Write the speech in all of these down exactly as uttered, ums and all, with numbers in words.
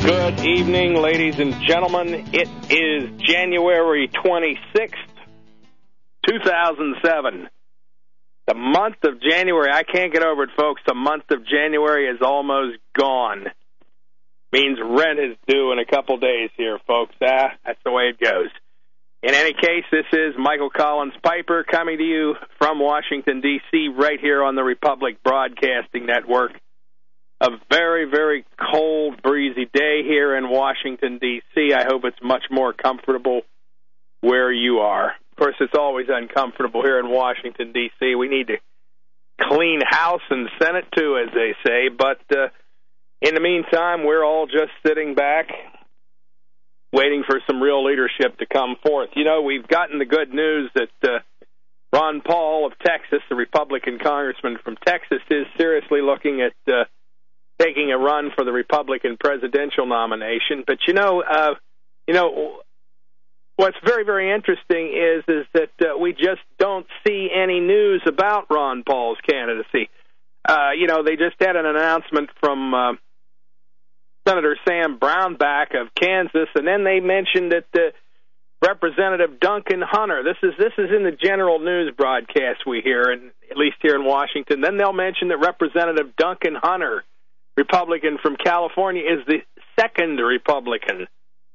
Good evening, ladies and gentlemen. It is January twenty-sixth, two thousand seven. The month of January, I can't get over it, folks. The month of January is almost gone. Means rent is due in a couple days here, folks. Ah, that's the way it goes. In any case, this is Michael Collins Piper coming to you from Washington, D C, right here on the Republic Broadcasting Network. A very, very cold, breezy day here in Washington, D C I hope it's much more comfortable where you are. Of course, it's always uncomfortable here in Washington, D C We need to clean house and Senate, too, as they say. But uh, in the meantime, we're all just sitting back, waiting for some real leadership to come forth. You know, we've gotten the good news that uh, Ron Paul of Texas, the Republican congressman from Texas, is seriously looking at uh, taking a run for the Republican presidential nomination. But, you know, uh, you know, what's very, very interesting is is that uh, we just don't see any news about Ron Paul's candidacy. Uh, you know, they just had an announcement from uh, Senator Sam Brownback of Kansas, and then they mentioned that uh, Representative Duncan Hunter. This is this is in the general news broadcast we hear, and at least here in Washington. Then they'll mention that Representative Duncan Hunter, Republican from California, is the second Republican.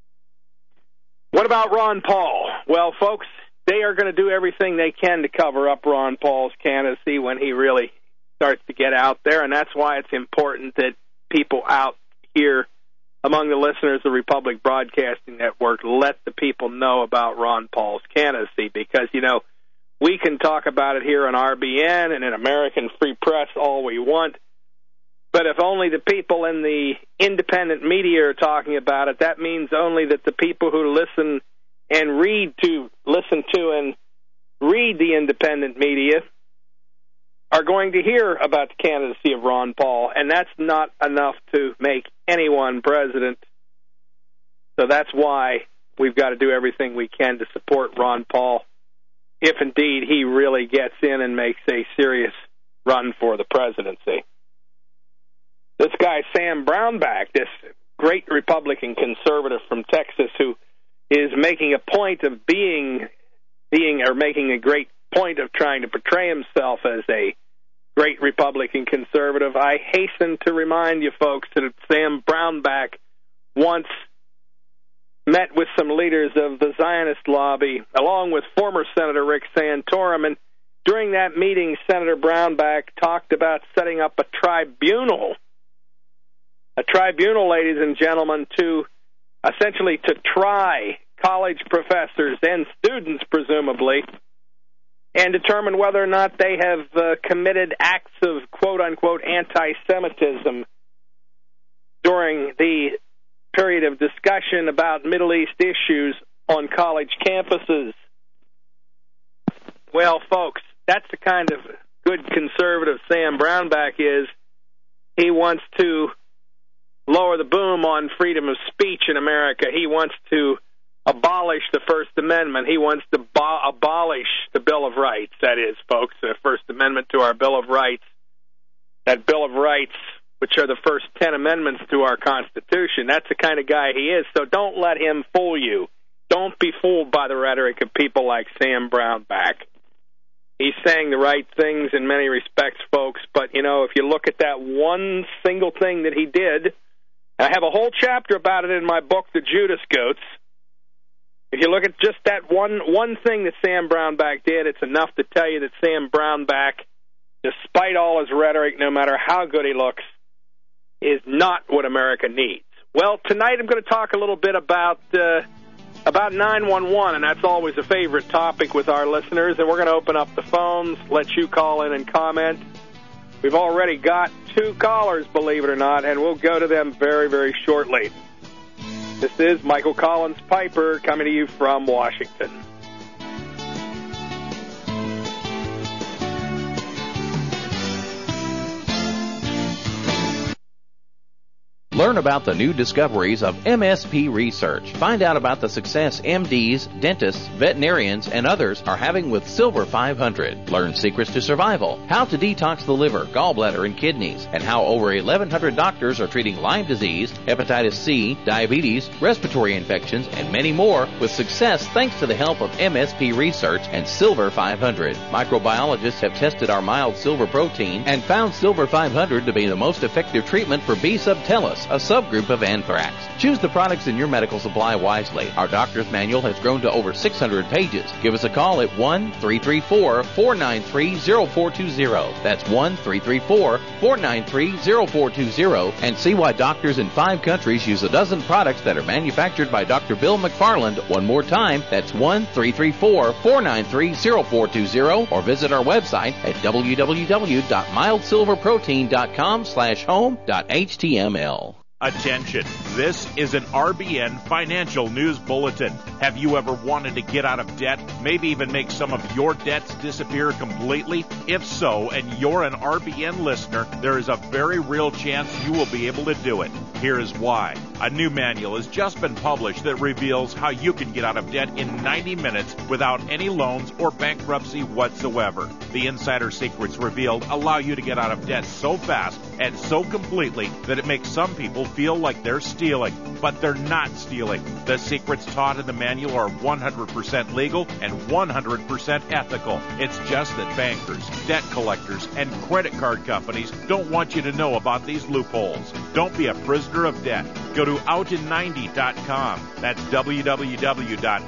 What about Ron Paul? Well, folks, they are going to do everything they can to cover up Ron Paul's candidacy when he really starts to get out there, and that's why it's important that people out here among the listeners of the Republic Broadcasting Network let the people know about Ron Paul's candidacy, because, you know, we can talk about it here on R B N and in American Free Press all we want, but if only the people in the independent media are talking about it, that means only that the people who listen and read to, listen to and read the independent media are going to hear about the candidacy of Ron Paul, and that's not enough to make anyone president. So that's why we've got to do everything we can to support Ron Paul, if indeed he really gets in and makes a serious run for the presidency. This guy, Sam Brownback, this great Republican conservative from Texas who is making a point of being, being or making a great point of trying to portray himself as a great Republican conservative. I hasten to remind you folks that Sam Brownback once met with some leaders of the Zionist lobby, along with former Senator Rick Santorum, and during that meeting, Senator Brownback talked about setting up a tribunal, a tribunal, ladies and gentlemen, to essentially to try college professors and students, presumably, and determine whether or not they have uh, committed acts of quote-unquote anti-Semitism during the period of discussion about Middle East issues on college campuses. Well, folks, that's the kind of good conservative Sam Brownback is. He wants to lower the boom on freedom of speech in America. He wants to abolish the First Amendment. He wants to bo- abolish the Bill of Rights, that is, folks, the First Amendment to our Bill of Rights. That Bill of Rights, which are the first ten amendments to our Constitution, that's the kind of guy he is. So don't let him fool you. Don't be fooled by the rhetoric of people like Sam Brownback. He's saying the right things in many respects, folks, but, you know, if you look at that one single thing that he did, I have a whole chapter about it in my book, The Judas Goats. If you look at just that one one thing that Sam Brownback did, it's enough to tell you that Sam Brownback, despite all his rhetoric, no matter how good he looks, is not what America needs. Well, tonight I'm going to talk a little bit about uh, about nine one one, and that's always a favorite topic with our listeners, and we're going to open up the phones, let you call in and comment. We've already got two callers, believe it or not, and we'll go to them very, very shortly. This is Michael Collins Piper coming to you from Washington. Learn about the new discoveries of M S P research. Find out about the success M Ds, dentists, veterinarians, and others are having with Silver five hundred. Learn secrets to survival, how to detox the liver, gallbladder, and kidneys, and how over eleven hundred doctors are treating Lyme disease, hepatitis C, diabetes, respiratory infections, and many more with success thanks to the help of M S P research and Silver five hundred. Microbiologists have tested our mild silver protein and found Silver five hundred to be the most effective treatment for B. subtilis, a subgroup of anthrax. Choose the products in your medical supply wisely. Our doctor's manual has grown to over six hundred pages. Give us a call at one three three four, four nine three, zero four two zero. That's one three three four, four nine three, zero four two zero, and see why doctors in five countries use a dozen products that are manufactured by Doctor Bill McFarland. One more time, that's one three three four, four nine three, zero four two zero, or visit our website at w w w dot mild silver protein dot com slash home dot h t m l. Attention, this is an R B N financial news bulletin. Have you ever wanted to get out of debt, maybe even make some of your debts disappear completely? If so, and you're an R B N listener, there is a very real chance you will be able to do it. Here is why. A new manual has just been published that reveals how you can get out of debt in ninety minutes without any loans or bankruptcy whatsoever. The insider secrets revealed allow you to get out of debt so fast and so completely that it makes some people feel like they're stealing, but they're not stealing. The secrets taught in the manual are one hundred percent legal and one hundred percent ethical. It's just that bankers, debt collectors, and credit card companies don't want you to know about these loopholes. Don't be a prisoner of debt. Go to out in ninety dot com. That's w w w dot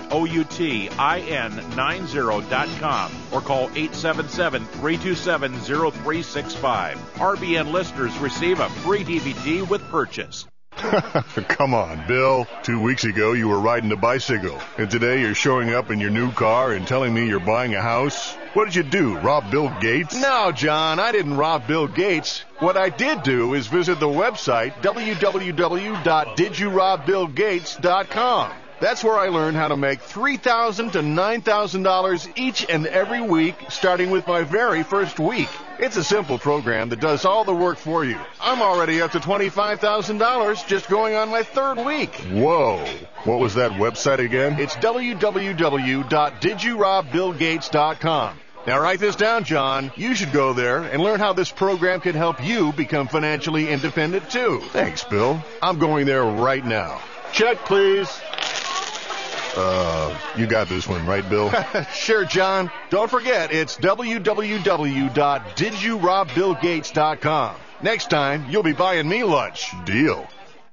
outin ninety dot com or call eight seven seven, three two seven, zero three six five. R B N listeners receive a free D V D with purchase. Come on, Bill. Two weeks ago you were riding a bicycle, and today you're showing up in your new car and telling me you're buying a house? What did you do, rob Bill Gates? No, John, I didn't rob Bill Gates. What I did do is visit the website w w w dot did you rob bill gates dot com. That's where I learned how to make three thousand dollars to nine thousand dollars each and every week, starting with my very first week. It's a simple program that does all the work for you. I'm already up to twenty-five thousand dollars just going on my third week. Whoa. What was that website again? It's w w w dot did you rob bill gates dot com. Now write this down, John. You should go there and learn how this program can help you become financially independent, too. Thanks, Bill. I'm going there right now. Check, please. Uh, you got this one, right, Bill? Sure, John. Don't forget, it's w w w dot did you rob bill gates dot com. Next time, you'll be buying me lunch. Deal.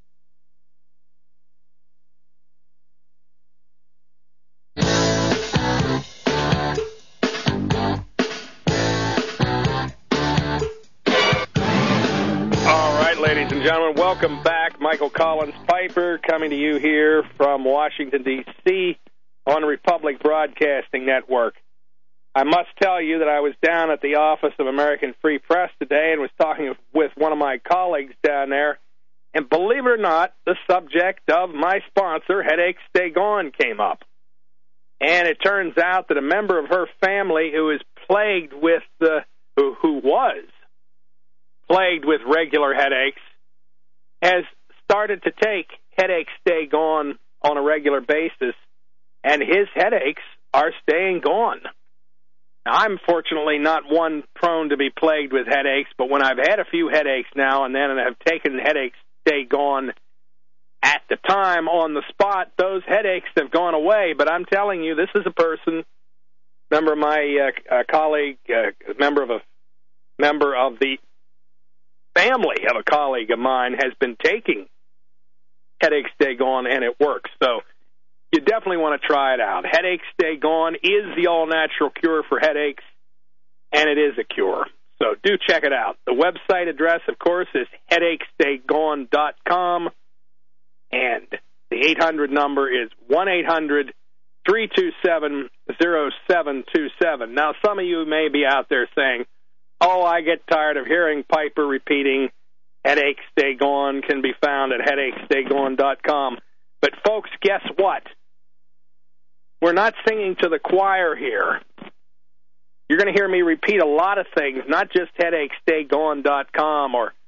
Ladies and gentlemen, welcome back. Michael Collins Piper coming to you here from Washington, D C on Republic Broadcasting Network. I must tell you that I was down at the office of American Free Press today and was talking with one of my colleagues down there, and believe it or not, the subject of my sponsor, Headaches Stay Gone, came up. And it turns out that a member of her family who is plagued with, uh, who, who was plagued with regular headaches, has started to take Headaches Stay Gone on a regular basis, and his headaches are staying gone. Now, I'm fortunately not one prone to be plagued with headaches, but when I've had a few headaches now and then and have taken Headaches Stay Gone at the time on the spot, those headaches have gone away. But I'm telling you, this is a person, member of my uh, uh, colleague, uh, member of a member of the family of a colleague of mine has been taking Headaches Stay Gone, and it works. So you definitely want to try it out. Headaches Stay Gone is the all-natural cure for headaches, and it is a cure. So do check it out. The website address, of course, is headaches stay gone dot com, and the eight hundred number is one eight hundred, three two seven, zero seven two seven. Now, some of you may be out there saying, oh, I get tired of hearing Piper repeating Headaches Stay Gone can be found at headaches stay gone dot com. But, folks, guess what? We're not singing to the choir here. You're going to hear me repeat a lot of things, not just headaches stay gone dot com or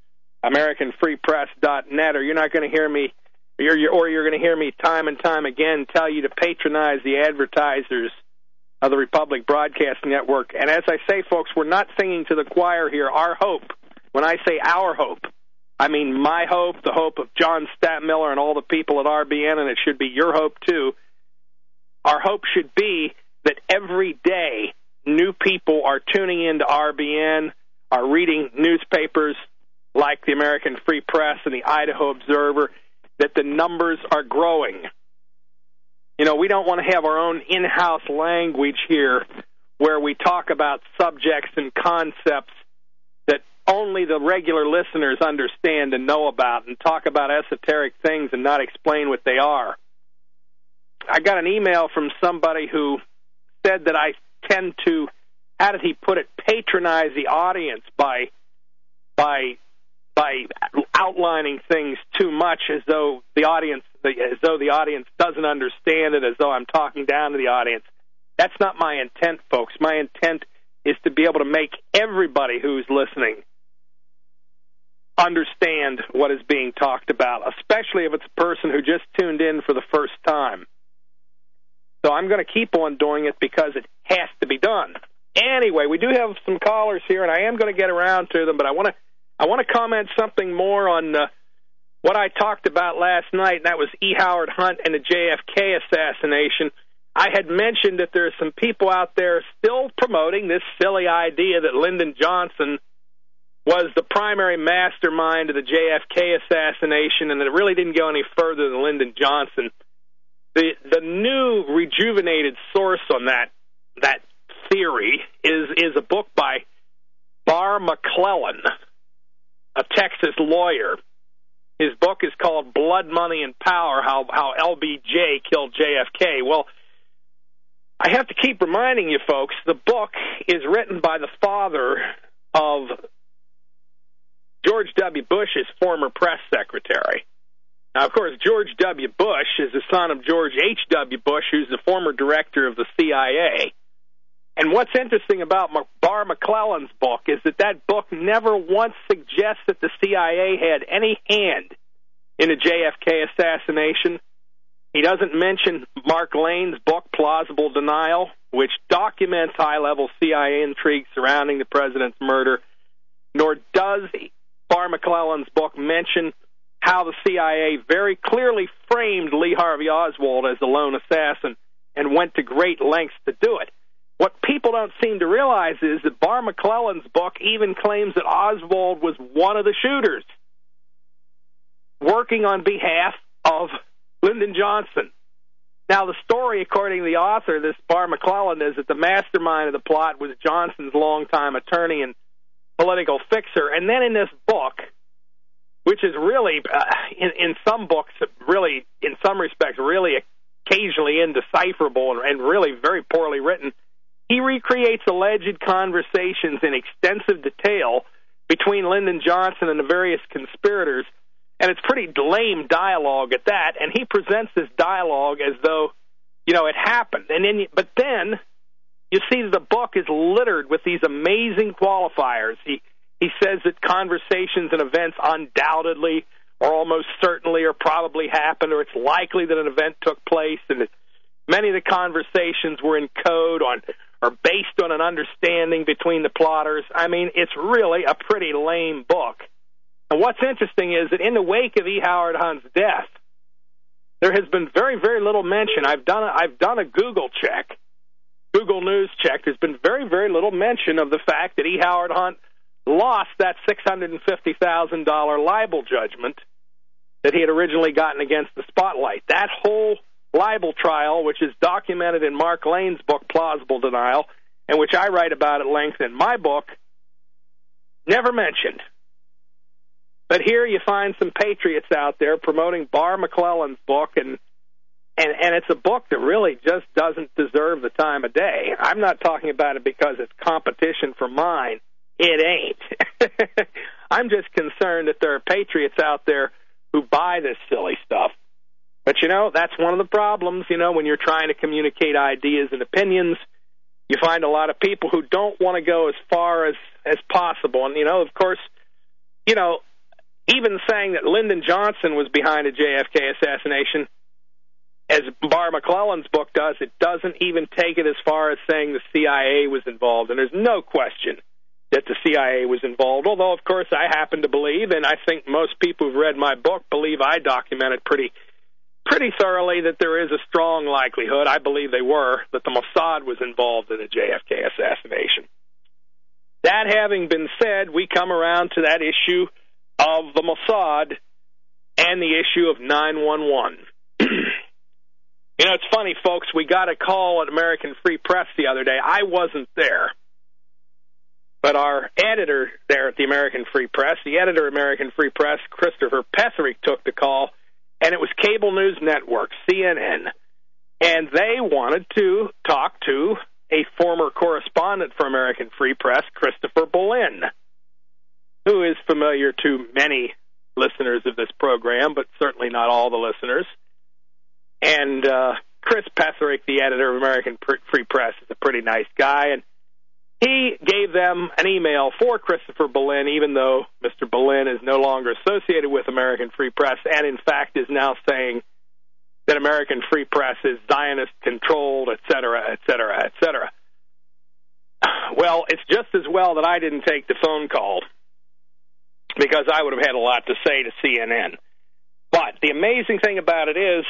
American Free Press dot net, or you're not going to hear me, you're, you're, or you're going to hear me time and time again tell you to patronize the advertisers of the Republic Broadcasting Network. And as I say, folks, we're not singing to the choir here. Our hope, when I say our hope, I mean my hope, the hope of John Stadtmiller and all the people at R B N, and it should be your hope too. Our hope should be that every day new people are tuning into R B N, are reading newspapers like the American Free Press and the Idaho Observer, that the numbers are growing. You know, we don't want to have our own in-house language here where we talk about subjects and concepts that only the regular listeners understand and know about, and talk about esoteric things and not explain what they are. I got an email from somebody who said that I tend to, how did he put it, patronize the audience by by by outlining things too much, as though the audience as though the audience doesn't understand it, as though I'm talking down to the audience. That's not my intent, folks. My intent is to be able to make everybody who's listening understand what is being talked about, especially if it's a person who just tuned in for the first time. So I'm going to keep on doing it because it has to be done. Anyway, we do have some callers here, and I am going to get around to them, but I want to I want to comment something more on uh, what I talked about last night, and that was E. Howard Hunt and the J F K assassination. I had mentioned that there are some people out there still promoting this silly idea that Lyndon Johnson was the primary mastermind of the J F K assassination, and that it really didn't go any further than Lyndon Johnson. The the new rejuvenated source on that that theory is is a book by Barr McClellan, a Texas lawyer. His book is called Blood, Money, and Power, How How L B J Killed J F K. Well, I have to keep reminding you folks, the book is written by the father of George W. Bush's former press secretary. Now, of course, George W. Bush is the son of George H W. Bush, who's the former director of the C I A. And what's interesting about Barr McClellan's book is that that book never once suggests that the C I A had any hand in the J F K assassination. He doesn't mention Mark Lane's book, Plausible Denial, which documents high-level C I A intrigue surrounding the president's murder, nor does Barr McClellan's book mention how the C I A very clearly framed Lee Harvey Oswald as the lone assassin and went to great lengths to do it. What people don't seem to realize is that Barr McClellan's book even claims that Oswald was one of the shooters, working on behalf of Lyndon Johnson. Now, the story, according to the author, this Barr McClellan, is that the mastermind of the plot was Johnson's longtime attorney and political fixer. And then in this book, which is really, uh, in, in some books, really, in some respects, really occasionally indecipherable and, and really very poorly written, he recreates alleged conversations in extensive detail between Lyndon Johnson and the various conspirators, and it's pretty lame dialogue at that, and he presents this dialogue as though, you know, it happened. And then, but then you see the book is littered with these amazing qualifiers. He he says that conversations and events undoubtedly or almost certainly or probably happened, or it's likely that an event took place, and that many of the conversations were in code on or based on an understanding between the plotters. I mean, it's really a pretty lame book. And what's interesting is that in the wake of E. Howard Hunt's death, there has been very, very little mention. I've done a, I've done a Google check, Google News check. There's been very, very little mention of the fact that E. Howard Hunt lost that six hundred fifty thousand dollars libel judgment that he had originally gotten against the Spotlight. That whole libel trial, which is documented in Mark Lane's book, Plausible Denial, and which I write about at length in my book, never mentioned. But here you find some patriots out there promoting Barr McClellan's book, and, and, and it's a book that really just doesn't deserve the time of day. I'm not talking about it because it's competition for mine. It ain't. I'm just concerned that there are patriots out there who buy this silly stuff. But, you know, that's one of the problems, you know, when you're trying to communicate ideas and opinions. You find a lot of people who don't want to go as far as, as possible. And, you know, of course, you know, even saying that Lyndon Johnson was behind a J F K assassination, as Barr McClellan's book does, it doesn't even take it as far as saying the C I A was involved. And there's no question that the C I A was involved, although, of course, I happen to believe, and I think most people who've read my book believe I documented pretty pretty thoroughly that there is a strong likelihood, I believe they were, that the Mossad was involved in the J F K assassination. That having been said, we come around to that issue of the Mossad and the issue of nine one one. You know, it's funny, folks, we got a call at American Free Press the other day. I wasn't there. But our editor there at the American Free Press, the editor of American Free Press, Christopher Petherick, took the call, and it was Cable News Network, C N N. And they wanted to talk to a former correspondent for American Free Press, Christopher Boleyn, who is familiar to many listeners of this program, but certainly not all the listeners. And uh, Chris Petherick, the editor of American Free Press, is a pretty nice guy, and he gave them an email for Christopher Boleyn, even though Mister Boleyn is no longer associated with American Free Press, and in fact is now saying that American Free Press is Zionist-controlled, et cetera, et cetera, et cetera. Well, it's just as well that I didn't take the phone call, because I would have had a lot to say to C N N. But the amazing thing about it is,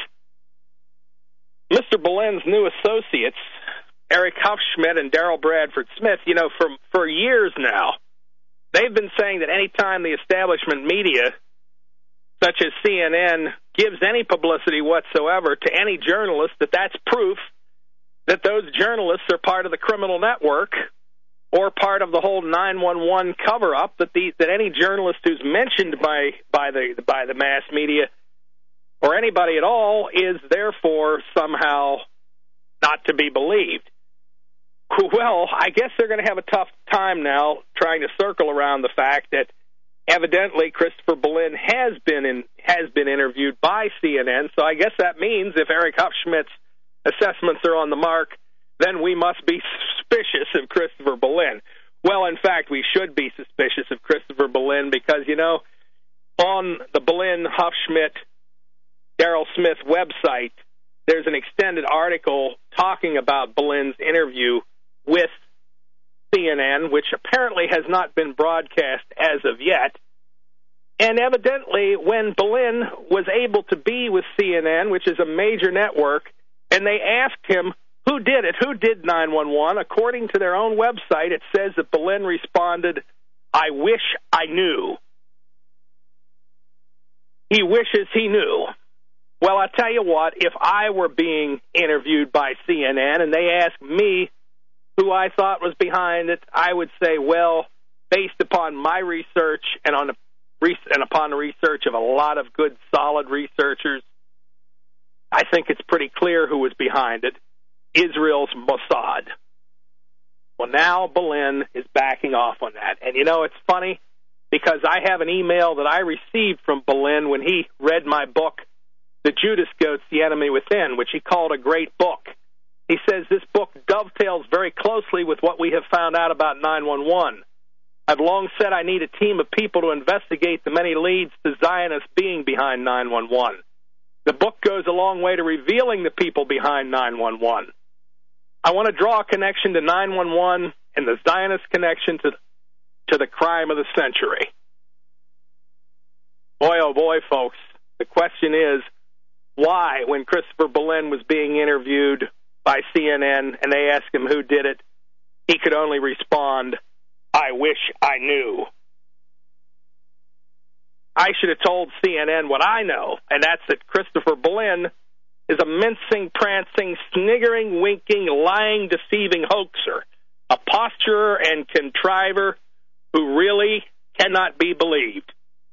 Mister Boleyn's new associates, Eric Huffschmidt and Daryl Bradford Smith, you know, for, for years now, they've been saying that any time the establishment media, such as C N N, gives any publicity whatsoever to any journalist, that that's proof that those journalists are part of the criminal network or part of the whole nine one one cover-up, that the that any journalist who's mentioned by by the by the mass media or anybody at all is therefore somehow not to be believed. Well, I guess they're going to have a tough time now trying to circle around the fact that evidently Christopher Boleyn has been in, has been interviewed by C N N, so I guess that means if Eric Huffschmidt's assessments are on the mark, then we must be suspicious of Christopher Boleyn. Well, in fact, we should be suspicious of Christopher Boleyn because, you know, on the Boleyn, Huffschmidt, Daryl Smith website, there's an extended article talking about Boleyn's interview with C N N, which apparently has not been broadcast as of yet. And evidently, when Boleyn was able to be with C N N, which is a major network, and they asked him, who did it? Who did nine one one? According to their own website, it says that Boleyn responded, I wish I knew. He wishes he knew. Well, I tell you what, if I were being interviewed by C N N and they asked me who I thought was behind it, I would say, well, based upon my research and on the and upon the research of a lot of good, solid researchers, I think it's pretty clear who was behind it. Israel's Mossad. Well, now Boleyn is backing off on that. And, you know, it's funny because I have an email that I received from Boleyn when he read my book, The Judas Goats, The Enemy Within, which he called a great book. He says this book dovetails very closely with what we have found out about nine one one. I've long said I need a team of people to investigate the many leads to Zionists being behind nine one one. The book goes a long way to revealing the people behind nine one one. I want to draw a connection to nine one one and the Zionist connection to, to the crime of the century. Boy, oh boy, folks, the question is, why, when Christopher Boleyn was being interviewed by C N N and they asked him who did it, he could only respond, I wish I knew. I should have told C N N what I know, and that's that Christopher Boleyn is a mincing, prancing, sniggering, winking, lying, deceiving hoaxer, a posturer and contriver who really cannot be believed.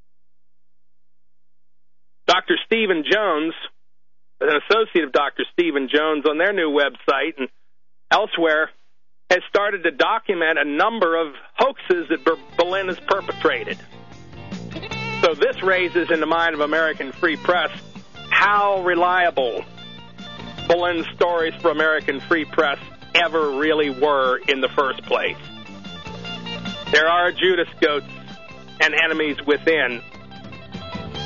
Doctor Stephen Jones, an associate of Doctor Stephen Jones on their new website and elsewhere, has started to document a number of hoaxes that Boleyn has perpetrated. So this raises in the mind of American Free Press how reliable Boleyn's stories for American Free Press ever really were in the first place. There are Judas Goats and enemies within,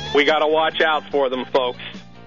We got to watch out for them, folks.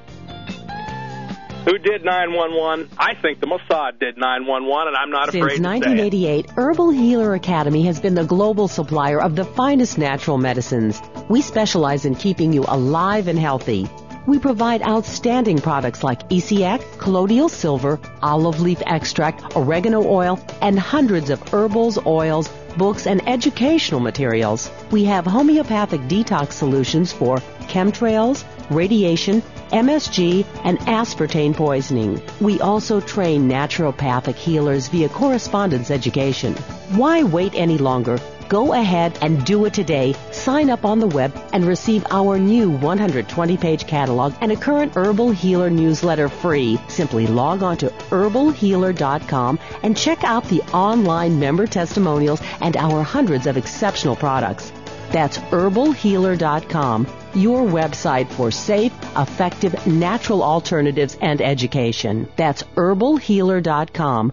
Who did nine one one? I think the Mossad did nine one one, and I'm not afraid to say it. Since nineteen eighty-eight, Herbal Healer Academy has been the global supplier of the finest natural medicines. We specialize in keeping you alive and healthy. We provide outstanding products like E C X, colloidal silver, olive leaf extract, oregano oil, and hundreds of herbals, oils, books, and educational materials. We have homeopathic detox solutions for chemtrails, radiation, M S G, and aspartame poisoning. We also train naturopathic healers via correspondence education. Why wait any longer? Go ahead and do it today. Sign up on the web and receive our new one hundred twenty page catalog and a current Herbal Healer newsletter free. Simply log on to herbal healer dot com and check out the online member testimonials and our hundreds of exceptional products. That's herbal healer dot com, your website for safe, effective, natural alternatives and education. That's herbal healer dot com.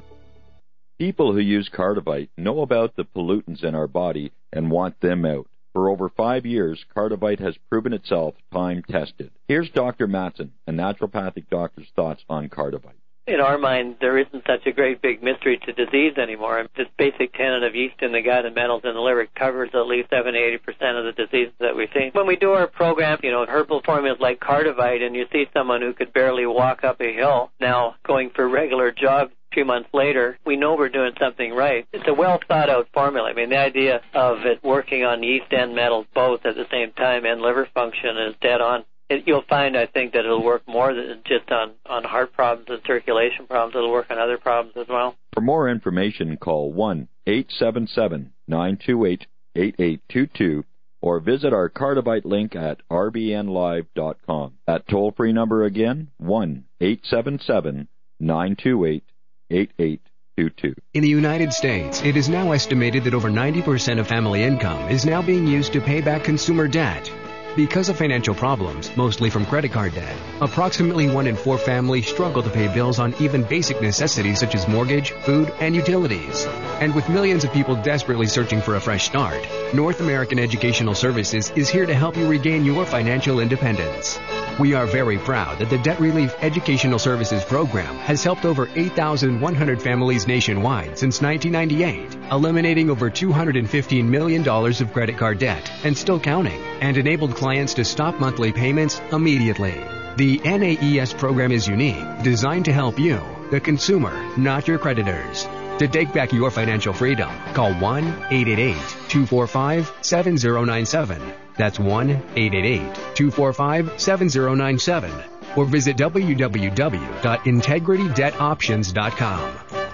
People who use Cardivite know about the pollutants in our body and want them out. For over five years, Cardivite has proven itself time-tested. Here's Doctor Matson, a naturopathic doctor's thoughts on Cardivite. In our mind, there isn't such a great big mystery to disease anymore. This basic tenet of yeast in the gut and metals in the liver covers at least seventy to eighty percent of the diseases that we see. When we do our program, you know, herbal formulas like Cardivite, and you see someone who could barely walk up a hill now going for regular jogs a few months later, we know we're doing something right. It's a well-thought-out formula. I mean, the idea of it working on yeast and metals both at the same time and liver function is dead on. It, you'll find, I think, that it'll work more than just on, on heart problems and circulation problems. It'll work on other problems as well. For more information, call one eight seven seven, nine two eight, eight eight two two or visit our Cardivite link at r b n live dot com. That toll-free number again, one eight seven seven, nine two eight, eight eight two two. In the United States, it is now estimated that over ninety percent of family income is now being used to pay back consumer debt. Because of financial problems, mostly from credit card debt, approximately one in four families struggle to pay bills on even basic necessities such as mortgage, food, and utilities. And with millions of people desperately searching for a fresh start, North American Educational Services is here to help you regain your financial independence. We are very proud that the Debt Relief Educational Services Program has helped over eight thousand one hundred families nationwide since nineteen ninety-eight, eliminating over two hundred fifteen million dollars of credit card debt and still counting, and enabled clients to stop monthly payments immediately. The N A E S program is unique, designed to help you, the consumer, not your creditors. To take back your financial freedom, call one eight eight eight, two four five, seven zero nine seven. That's one eight eight eight, two four five, seven zero nine seven. Or visit w w w dot integrity debt options dot com.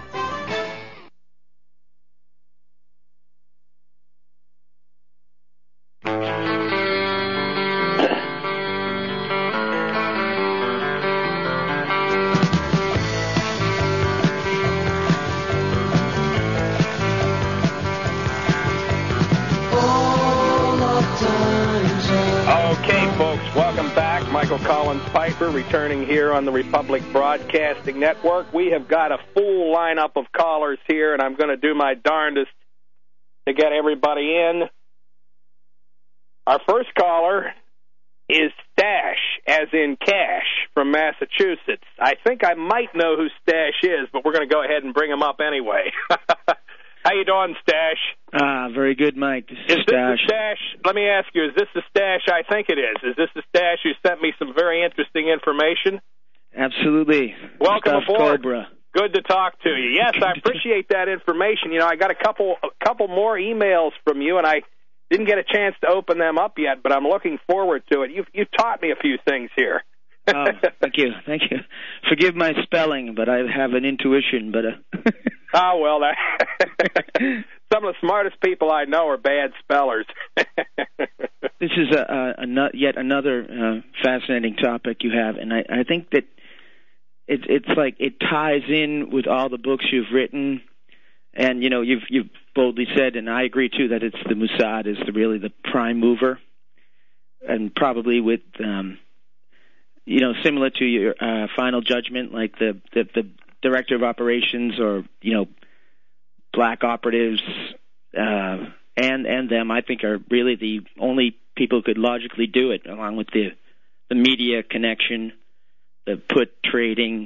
Returning here on the Republic Broadcasting Network. We have got a full lineup of callers here, and I'm going to do my darndest to get everybody in. Our first caller is Stash, as in cash, from Massachusetts. I think I might know who Stash is, but we're going to go ahead and bring him up anyway. How you doing, Stash? Ah, very good, Mike. This is, is Stash. This the Stash? Let me ask you, is this the Stash I think it is? Is this the Stash who sent me some very interesting information? Absolutely. Welcome Stuff aboard. Cobra. Good to talk to you. Yes, I appreciate that information. You know, I got a couple a couple more emails from you, and I didn't get a chance to open them up yet, but I'm looking forward to it. You you taught me a few things here. Oh, thank you. Thank you. Forgive my spelling, but I have an intuition, but... Uh... Oh, well, that, some of the smartest people I know are bad spellers. This is a, a, a yet another uh, fascinating topic you have, and I, I think that it, it's like it ties in with all the books you've written, and, you know, you've, you've boldly said, and I agree, too, that it's the Mossad is the, really the prime mover, and probably with, um, you know, similar to your uh, Final Judgment, like the, the, the director of operations or, you know, black operatives, uh, and and them, I think, are really the only people who could logically do it, along with the the media connection, the put trading.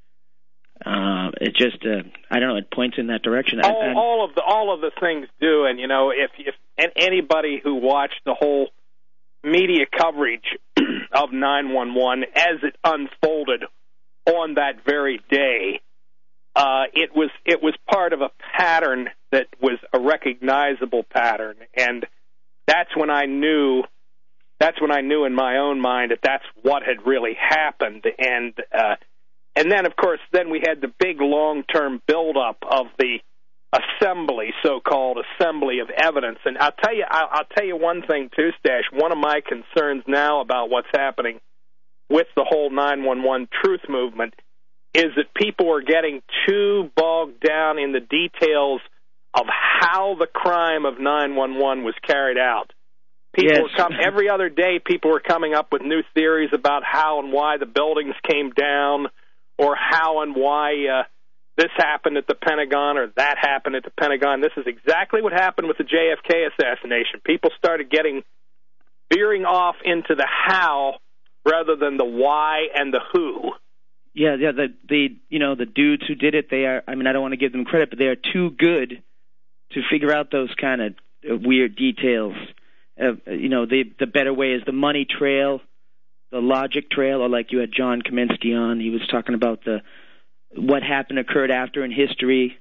Uh, it just, uh, I don't know, it points in that direction. All, and, all of the all of the things do, and you know, if if and anybody who watched the whole media coverage of nine one one as it unfolded on that very day, uh, it was it was part of a pattern that was a recognizable pattern, and that's when I knew. That's when I knew in my own mind that that's what had really happened, and. Uh, And then, of course, then we had the big long-term buildup of the assembly, so-called assembly of evidence. And I'll tell you, I'll, I'll tell you one thing too, Stash. One of my concerns now about what's happening with the whole nine one one truth movement is that people are getting too bogged down in the details of how the crime of nine one one was carried out. People yes. were come, every other day, people were coming up with new theories about how and why the buildings came down, or how and why uh, this happened at the Pentagon or that happened at the Pentagon. This is exactly what happened with the J F K assassination. People started getting veering off into the how rather than the why and the who. Yeah, yeah. The the you know the dudes who did it, they are. I mean, I don't want to give them credit, but they are too good to figure out those kind of weird details. Uh, you know, the the better way is the money trail. The logic trail, or like you had John Kaminsky on, he was talking about the what happened occurred after in history.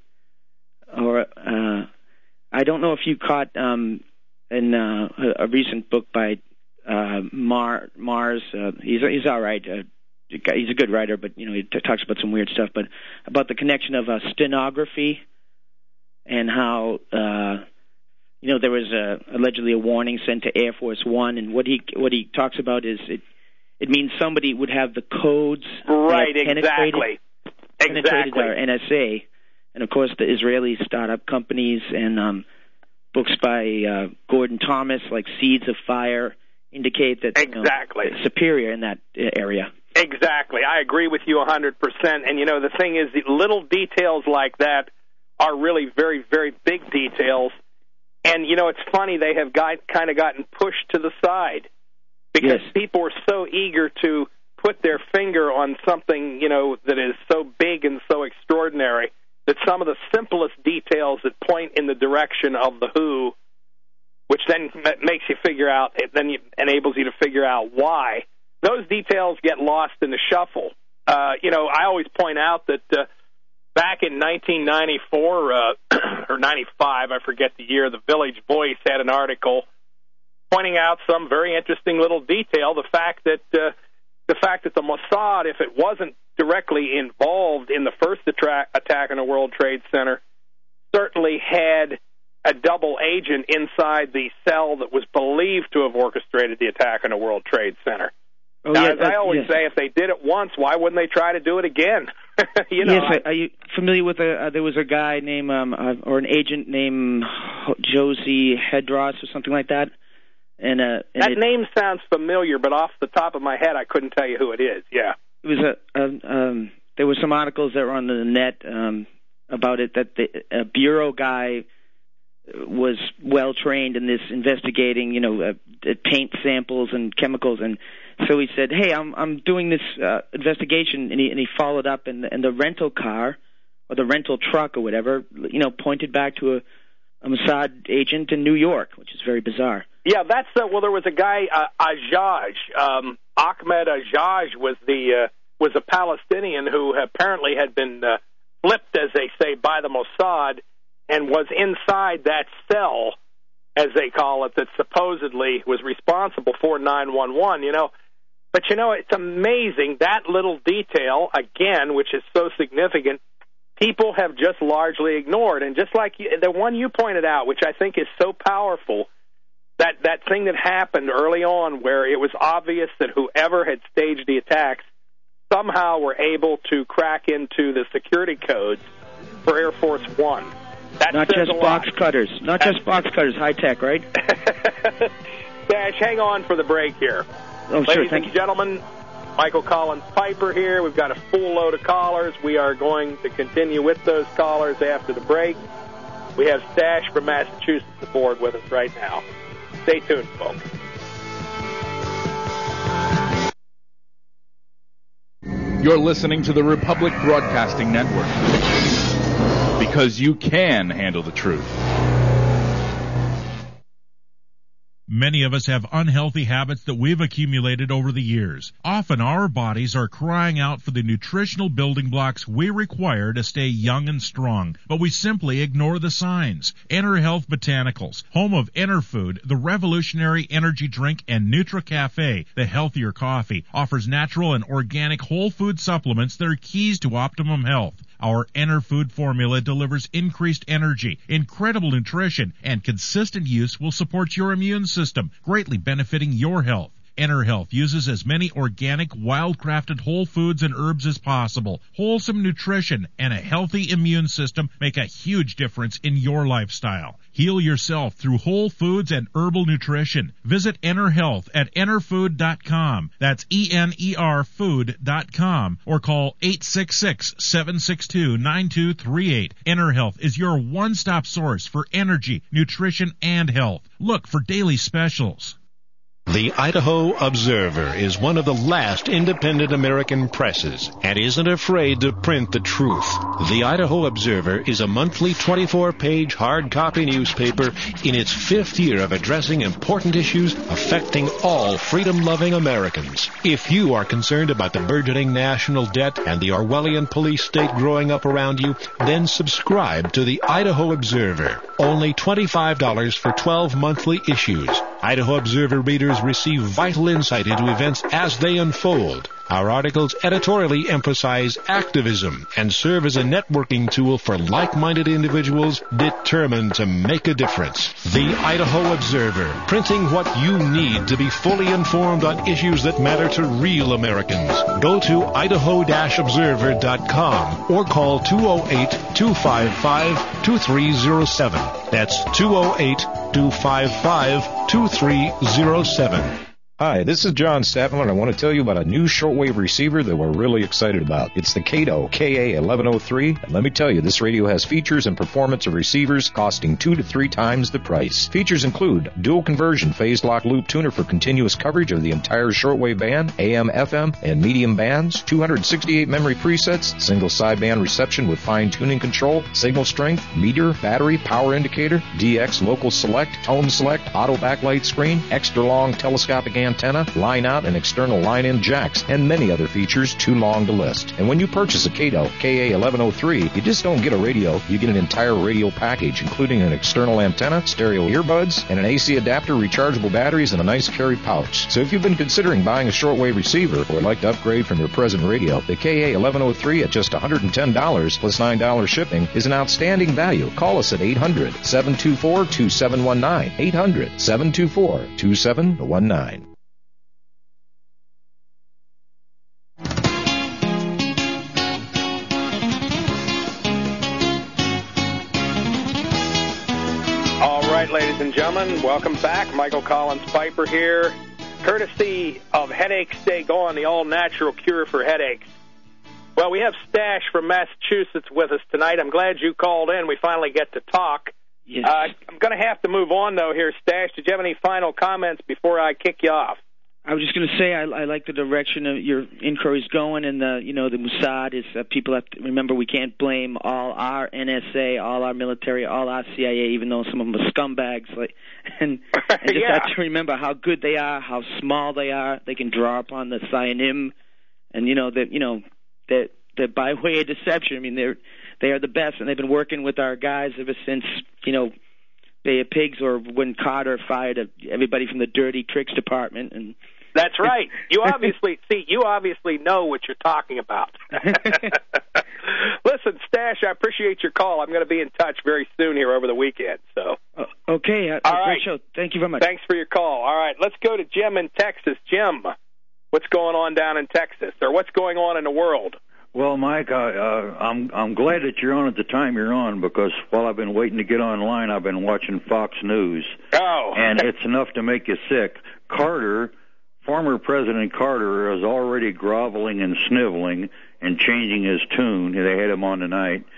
Or uh, I don't know if you caught um, in uh, a, a recent book by uh, Mar, Mars. Uh, he's he's all right. Uh, he's a good writer, but you know he t- talks about some weird stuff. But about the connection of uh, stenography and how uh, you know there was a, allegedly a warning sent to Air Force One, and what he what he talks about is it. It means somebody would have the codes right, that exactly. penetrated exactly. our N S A, and of course the Israeli startup companies and um, books by uh, Gordon Thomas, like Seeds of Fire, indicate that exactly you know, superior in that area. Exactly, I agree with you a hundred percent. And you know the thing is, the little details like that are really very, very big details. And you know it's funny, they have got kind of gotten pushed to the side. Because yes. people are so eager to put their finger on something, you know, that is so big and so extraordinary that some of the simplest details that point in the direction of the who, which then makes you figure out, it then enables you to figure out why, those details get lost in the shuffle. Uh, you know, I always point out that uh, back in nineteen ninety-four uh, or ninety-five, I forget the year, the Village Voice had an article pointing out some very interesting little detail, the fact that uh, the fact that the Mossad, if it wasn't directly involved in the first attra- attack on the World Trade Center, certainly had a double agent inside the cell that was believed to have orchestrated the attack on the World Trade Center. Oh, now, yeah, as I always yes. say, if they did it once, why wouldn't they try to do it again? you know, yes, I, are you familiar with a? Uh, there was a guy named um, uh, or an agent named Josie Hedros or something like that. And, uh, and that it, name sounds familiar, but off the top of my head, I couldn't tell you who it is. Yeah, it was a. a um, there were some articles that were on the net um, about it that the a bureau guy was well trained in this investigating, you know, uh, paint samples and chemicals, and so he said, "Hey, I'm I'm doing this uh, investigation," and he and he followed up, and and the rental car or the rental truck or whatever, you know, pointed back to a, a Mossad agent in New York, which is very bizarre. Yeah, that's uh, well. There was a guy, uh, Ajaj, um, Ahmed Ajaj was the uh, was a Palestinian who apparently had been uh, flipped, as they say, by the Mossad, and was inside that cell, as they call it, that supposedly was responsible for nine one one. You know, but you know, it's amazing that little detail again, which is so significant. People have just largely ignored, and just like you, the one you pointed out, which I think is so powerful. That that thing that happened early on where it was obvious that whoever had staged the attacks somehow were able to crack into the security codes for Air Force One. That Not just box cutters. Not That's, just box cutters. High tech, right? Dash, hang on for the break here. Oh, Ladies sure. Thank and you. gentlemen, Michael Collins Piper here. We've got a full load of callers. We are going to continue with those callers after the break. We have Stash from Massachusetts aboard with us right now. Stay tuned, folks. You're listening to the Republic Broadcasting Network, because you can handle the truth. Many of us have unhealthy habits that we've accumulated over the years. Often our bodies are crying out for the nutritional building blocks we require to stay young and strong, but we simply ignore the signs. Enter Health Botanicals, home of Enerfood, the revolutionary energy drink, and NutriCafe, the healthier coffee, offers natural and organic whole food supplements that are keys to optimum health. Our Enerfood formula delivers increased energy, incredible nutrition, and consistent use will support your immune system, greatly benefiting your health. EnerHealth uses as many organic, wild-crafted whole foods and herbs as possible. Wholesome nutrition and a healthy immune system make a huge difference in your lifestyle. Heal yourself through whole foods and herbal nutrition. Visit EnerHealth at enerfood dot com. That's E N E R food dot com. Or call eight six six, seven six two, nine two three eight. EnerHealth is your one-stop source for energy, nutrition, and health. Look for daily specials. The Idaho Observer is one of the last independent American presses and isn't afraid to print the truth. The Idaho Observer is a monthly twenty-four page hard copy newspaper in its fifth year of addressing important issues affecting all freedom-loving Americans. If you are concerned about the burgeoning national debt and the Orwellian police state growing up around you, then subscribe to the Idaho Observer. Only twenty-five dollars for twelve monthly issues. Idaho Observer readers receive vital insight into events as they unfold. Our articles editorially emphasize activism and serve as a networking tool for like-minded individuals determined to make a difference. The Idaho Observer, printing what you need to be fully informed on issues that matter to real Americans. Go to idaho dash observer dot com or call two oh eight, two five five, two three oh seven. That's two oh eight, two five five, two three oh seven. Hi, this is John Statler, and I want to tell you about a new shortwave receiver that we're really excited about. It's the Kato K A eleven oh three, and let me tell you, this radio has features and performance of receivers costing two to three times the price. Features include dual conversion phase lock loop tuner for continuous coverage of the entire shortwave band, A M, F M, and medium bands, two hundred sixty-eight memory presets, single sideband reception with fine tuning control, signal strength, meter, battery, power indicator, D X local select, tone select, auto backlight screen, extra long telescopic antenna, line out and external line in jacks, and many other features too long to list. And when you purchase a Kato K A eleven oh three, you just don't get a radio, you get an entire radio package, including an external antenna, stereo earbuds, and an A C adapter, rechargeable batteries, and a nice carry pouch. So if you've been considering buying a shortwave receiver or would like to upgrade from your present radio, the K A eleven oh three at just one hundred ten dollars plus nine dollars shipping is an outstanding value. Call us at eight hundred, seven two four, two seven one nine, eight hundred, seven two four, two seven one nine. Ladies and gentlemen, welcome back. Michael Collins Piper here, courtesy of Headache Stay Gone, the all-natural cure for headaches. Well, we have Stash from Massachusetts with us tonight. I'm glad you called in. We finally get to talk. Yes. Uh, I'm going to have to move on, though, here, Stash. Did you have any final comments before I kick you off? I was just going to say I, I like the direction of your inquiries going, and the you know the Mossad is uh, people have to remember we can't blame all our N S A, all our military, all our C I A, even though some of them are scumbags. Like, and, and just yeah. have to remember how good they are, how small they are. They can draw upon the Cyanim, and you know that you know that that by way of deception. I mean they're they are the best, and they've been working with our guys ever since you know Bay of Pigs or when Carter fired everybody from the dirty tricks department and. That's right. You obviously see. You obviously know what you're talking about. Listen, Stash, I appreciate your call. I'm going to be in touch very soon here over the weekend. So, uh, okay. Uh, all great right. show. Thank you very much. Thanks for your call. All right, let's go to Jim in Texas. Jim, what's going on down in Texas, or what's going on in the world? Well, Mike, I, uh, I'm I'm glad that you're on at the time you're on because while I've been waiting to get online, I've been watching Fox News. Oh, and it's enough to make you sick. Carter. Former President Carter is already groveling and sniveling and changing his tune. They had him on tonight.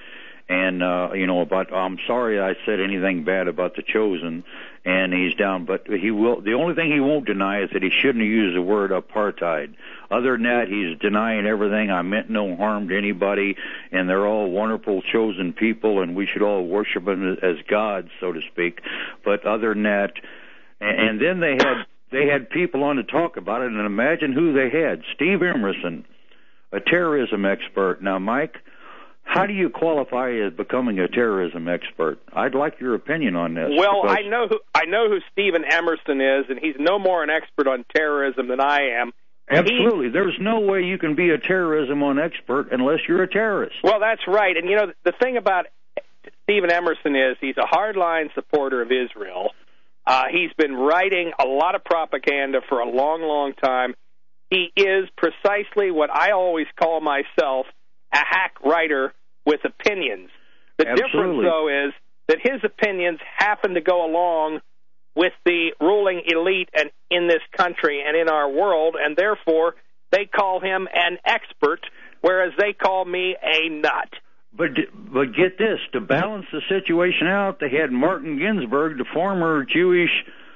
and uh, you know, about I'm sorry I said anything bad about the Chosen, and he's down. But he will. The only thing he won't deny is that he shouldn't have used the word apartheid. Other than that, he's denying everything. I meant no harm to anybody, and they're all wonderful chosen people, and we should all worship them as gods, so to speak. But other than that, and then they had they had people on to talk about it, and imagine who they had: Steve Emerson, a terrorism expert. Now, Mike, how do you qualify as becoming a terrorism expert? I'd like your opinion on this. Well, because... I know who I know who Stephen Emerson is, and he's no more an expert on terrorism than I am. Absolutely. He... There's no way you can be a terrorism on expert unless you're a terrorist. Well, that's right. And, you know, the thing about Stephen Emerson is he's a hardline supporter of Israel. Uh, he's been writing a lot of propaganda for a long, long time. He is precisely what I always call myself, a hack writer with opinions. The Absolutely. difference, though, is that his opinions happen to go along with the ruling elite and in this country and in our world, and therefore they call him an expert, whereas they call me a nut. But but get this, to balance the situation out, they had Martin Ginsburg, the former Jewish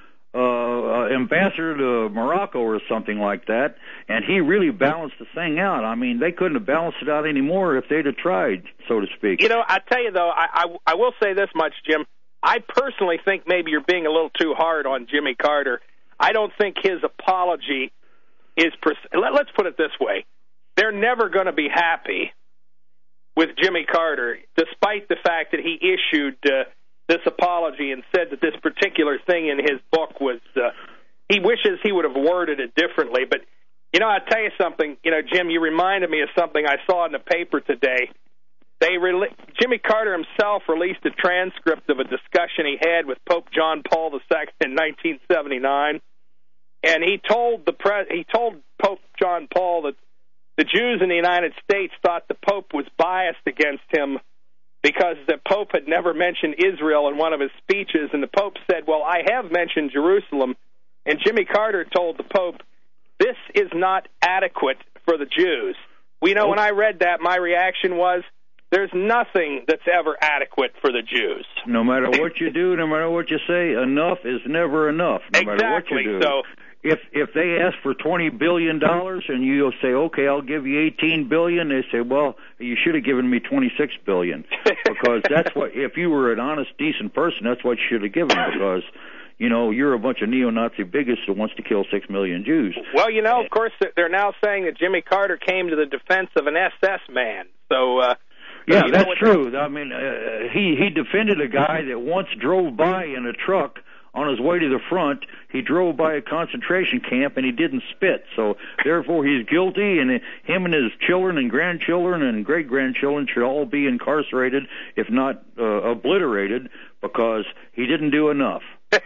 uh, ambassador to Morocco or something like that, and he really balanced the thing out. I mean, they couldn't have balanced it out anymore if they'd have tried, so to speak. You know, I tell you, though, I, I, I will say this much, Jim. I personally think maybe you're being a little too hard on Jimmy Carter. I don't think his apology is... Pers- Let, let's put it this way. They're never going to be happy with Jimmy Carter, despite the fact that he issued uh, this apology and said that this particular thing in his book was... Uh, he wishes he would have worded it differently. But, you know, I'll tell you something. You know, Jim, you reminded me of something I saw in the paper today. They re- Jimmy Carter himself released a transcript of a discussion he had with Pope John Paul the Second in nineteen seventy-nine, and he told the pre- he told Pope John Paul that the Jews in the United States thought the Pope was biased against him because the Pope had never mentioned Israel in one of his speeches, and the Pope said, "Well, I have mentioned Jerusalem," and Jimmy Carter told the Pope, "This is not adequate for the Jews." We know when I read that, my reaction was, there's nothing that's ever adequate for the Jews. No matter what you do, no matter what you say, enough is never enough. No exactly. matter what you do. So, if if they ask for twenty billion dollars and you'll say, okay, I'll give you eighteen billion dollars, they say, well, you should have given me twenty-six billion dollars. Because that's what, if you were an honest, decent person, that's what you should have given, because, you know, you're a bunch of neo-Nazi bigots that wants to kill six million Jews. Well, you know, of course, they're now saying that Jimmy Carter came to the defense of an S S man. So, uh, Yeah, you that's know true. I mean, uh, he he defended a guy that once drove by in a truck on his way to the front. He drove by a concentration camp and he didn't spit. So therefore, he's guilty, and him and his children and grandchildren and great grandchildren should all be incarcerated, if not uh, obliterated, because he didn't do enough.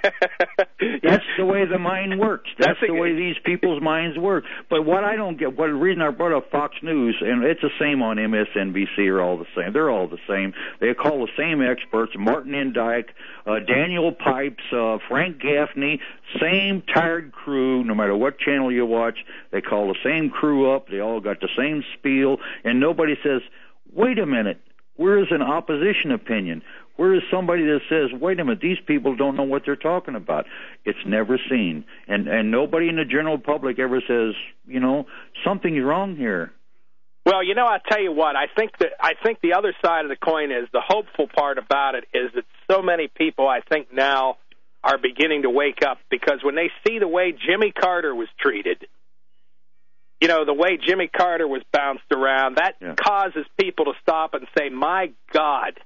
That's the way the mind works. That's the way these people's minds work. But what I don't get, what the reason I brought up Fox News, and it's the same on M S N B C, are all the same. They're all the same. They call the same experts: Martin Indyke, uh, Daniel Pipes, uh, Frank Gaffney, same tired crew. No matter what channel you watch, they call the same crew up. They all got the same spiel, and nobody says, "Wait a minute, where is an opposition opinion? Where is somebody that says, wait a minute, these people don't know what they're talking about?" It's never seen. And and nobody in the general public ever says, you know, something's wrong here. Well, you know, I tell you what, I think that I think the other side of the coin is, the hopeful part about it is that so many people, I think, now are beginning to wake up, because when they see the way Jimmy Carter was treated, you know, the way Jimmy Carter was bounced around, that yeah. causes people to stop and say, my God,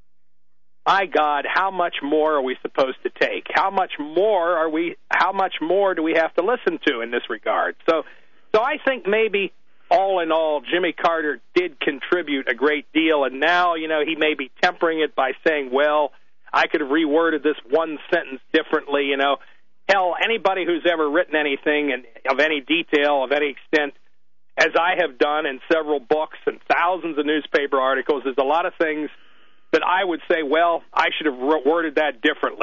My God, how much more are we supposed to take? How much more are we? How much more do we have to listen to in this regard? So, so I think maybe all in all, Jimmy Carter did contribute a great deal, and now, you know, he may be tempering it by saying, "Well, I could have reworded this one sentence differently." You know, hell, anybody who's ever written anything and of any detail, of any extent, as I have done in several books and thousands of newspaper articles, there's a lot of things that I would say, well, I should have worded that differently.